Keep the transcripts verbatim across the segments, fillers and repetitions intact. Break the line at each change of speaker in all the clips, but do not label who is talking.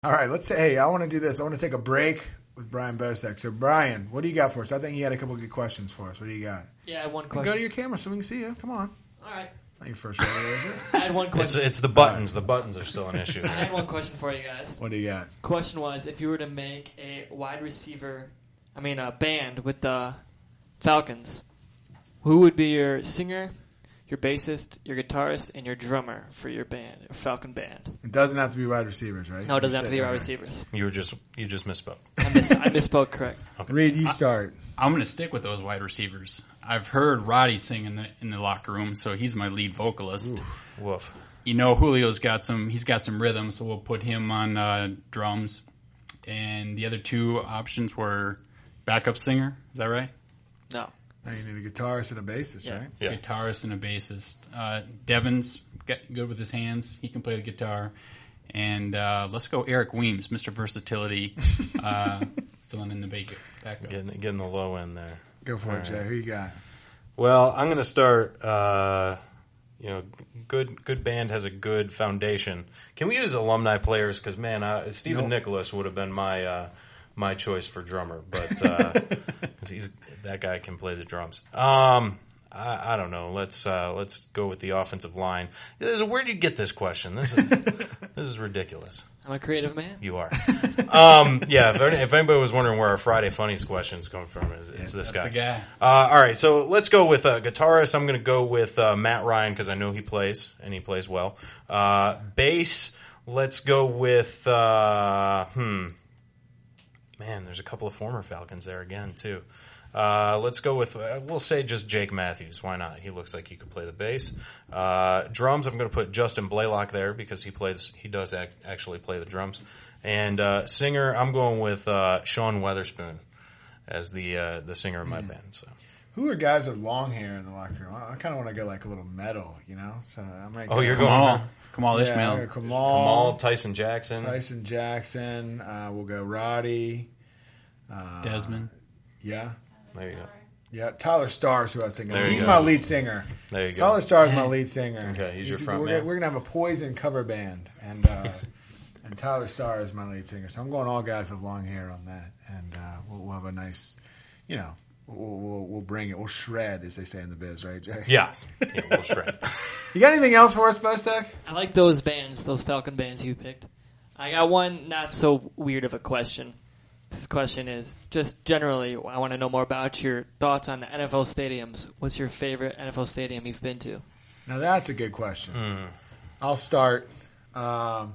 All right, let's say, hey, I want to do this. I want to take a break with Brian Bosek. So, Brian, what do you got for us? I think he had a couple of good questions for us. What do you got?
Yeah, I had one
And
question.
go to your camera so we can see you. Come on.
All right.
Not your first rodeo, is it?
I had one
It's
question.
it's the buttons. The buttons are still an issue.
I had one question for you guys.
What do you got?
Question was, if you were to make a wide receiver, I mean a band with the Falcons, who would be your singer, your bassist, your guitarist, and your drummer for your band, your Falcon band?
It doesn't have to be wide receivers, right?
No, it doesn't have
Just
to be
say-
wide
okay.
receivers.
You were just you just misspoke.
I, miss, I misspoke, correct.
Reed, you start.
I'm going to stick with those wide receivers. I've heard Roddy sing in the in the locker room, so he's my lead vocalist.
Woof.
You know, Julio's got some. He's got some rhythm, so we'll put him on uh, drums. And the other two options were backup singer. Is that right?
No.
Now you need a guitarist and a bassist,
Yeah.
right?
Yeah.
Guitarist and a bassist. Uh, Devin's got good with his hands. He can play the guitar. And uh, let's go Eric Weems, Mister Versatility, uh, filling in the back- backup.
Getting getting the low end there.
Go for
All
it,
right.
Jay. Who you got?
Well, I'm going to start. Uh, you know, good good band has a good foundation. Can we use alumni players? Because man, uh, Stephen
Nope.
Nicholas would have been my uh, my choice for drummer, but uh, 'cause he's that guy can play the drums. Um, I, I don't know. Let's uh, let's go with the offensive line. Where do you get this question? This is this is ridiculous.
I'm a creative man.
You are. um, yeah, if, if anybody was wondering where our Friday Funnies questions come from, it's, it's this
That's
guy.
the guy.
Uh, all right, so let's go with uh, guitarist. I'm going to go with uh, Matt Ryan because I know he plays, and he plays well. Uh, bass, let's go with, uh, hmm, man, there's a couple of former Falcons there again, too. Uh, let's go with, uh, we'll say just Jake Matthews. Why not? He looks like he could play the bass. Uh, drums, I'm going to put Justin Blaylock there because he plays, he does ac- actually play the drums. And uh, singer, I'm going with uh, Sean Weatherspoon as the uh, the singer of my band. So
Who are guys with long hair in the locker room? I, I kind of want to go like a little metal, you know? So I might
Oh,
go-
you're
Kamal.
going-
Kamal
yeah,
Ishmael.
Kamal, Kamal,
Kamal, Tyson Jackson.
Tyson Jackson. Uh, we'll go Roddy.
Desmond.
Yeah.
There you go.
Yeah, Tyler Starr's who I was thinking
There
of.
you
He's
go.
my lead singer.
There you go.
Tyler Starr's my lead singer.
Okay, he's your front
we're,
man.
Gonna, we're gonna have a Poison cover band, and uh, and Tyler Starr is my lead singer. So I'm going all guys with long hair on that, and uh, we'll, we'll have a nice, you know, we'll, we'll, we'll bring it. We'll shred, as they say in the biz, right, Jay?
Yeah. yeah we'll shred.
You got anything else for us, Bostek?
I like those bands, those Falcon bands you picked. I got one not so weird of a question. This question is just generally, I want to know more about your thoughts on the N F L stadiums. What's your favorite N F L stadium you've been to?
Now that's a good question. I'll start. Um,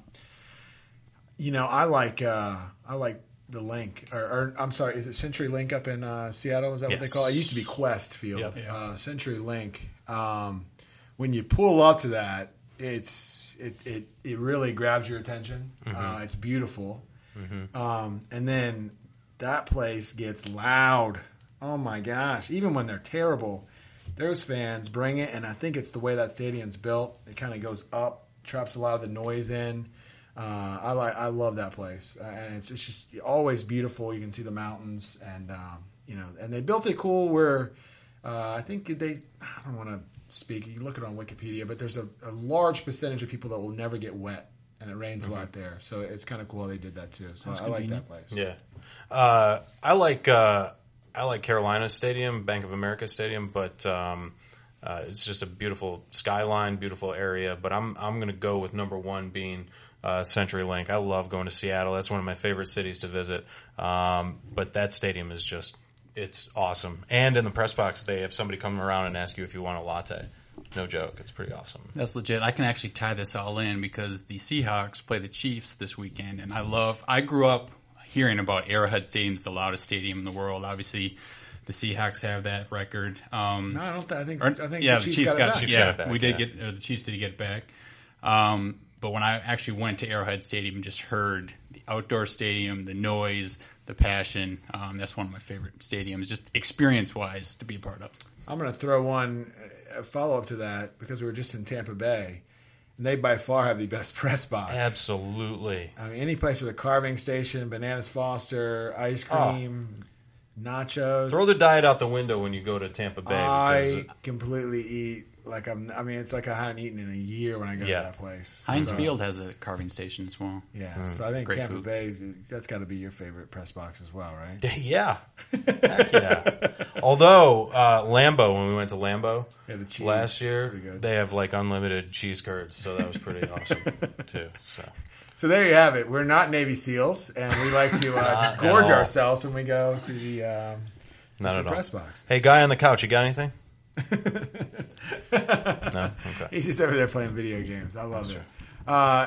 you know, I like uh, I like the Link, or, or I'm sorry, is it Century Link up in uh, Seattle? Is that what they
Yes.
call it? It used to be Quest Field.
Yep.
Yeah.
Uh, Century Link. Um, when you pull up to that, it's it it, it really grabs your attention. Uh, it's beautiful, um, and then that place gets loud. Oh my gosh! Even when they're terrible, those fans bring it, and I think it's the way that stadium's built. It kind of goes up, traps a lot of the noise in. Uh, I like, I love that place, uh, and it's, it's just always beautiful. You can see the mountains, and um, you know, and they built it cool. Where uh, I think they, I don't want to speak. You can look it on Wikipedia, but there's a, a large percentage of people that will never get wet, and it rains a lot there. So it's kind of cool they did that too. So
Sounds
I like
convenient.
that place.
Yeah. Uh, I like uh, I like Carolina Stadium, Bank of America Stadium, but um, uh, it's just a beautiful skyline, beautiful area. But I'm I'm going to go with number one being uh, CenturyLink. I love going to Seattle. That's one of my favorite cities to visit. Um, but that stadium is just it's awesome. And in the press box, they have somebody come around and ask you if you want a latte. No joke. It's pretty awesome.
That's legit. I can actually tie this all in because the Seahawks play the Chiefs this weekend, and I love. I grew up hearing about Arrowhead Stadium's the loudest stadium in the world. Obviously, the Seahawks have that record. Um,
No, I don't. Th- I think.
or-
I think
yeah,
the Chiefs, got, it back.
Chiefs
yeah,
got it back,
we did
yeah.
get or the Chiefs did get it back. Um, but when I actually went to Arrowhead Stadium and just heard the outdoor stadium, the noise, the passion, um, that's one of my favorite stadiums, just experience-wise, to be a part of.
I'm going to throw one a follow up to that because we were just in Tampa Bay, and they by far have the best press box.
Absolutely.
I mean, any place with a carving station, bananas Foster, ice cream, nachos.
Throw the diet out the window when you go to Tampa Bay. Because
I completely eat like I'm. I mean, it's like I haven't eaten in a year when I go
Yeah.
to that place.
Heinz
So,
Field has a carving station as well.
Yeah, so I think
Great
Tampa
food.
Bay. That's got to be your favorite press box as well, right?
Yeah. Heck yeah. Although, uh, Lambeau, when we went to Lambeau
Yeah, the cheese
last
is
year,
pretty good.
they have like unlimited cheese curds, so that was pretty awesome too. So
So there you have it. We're not Navy SEALs, and we like to uh, just
at
gorge
all.
ourselves when we go to the um,
not
the
at all.
press box.
Hey, guy on the couch, you got anything? No? Okay.
He's just over there playing video games. I love it. Uh,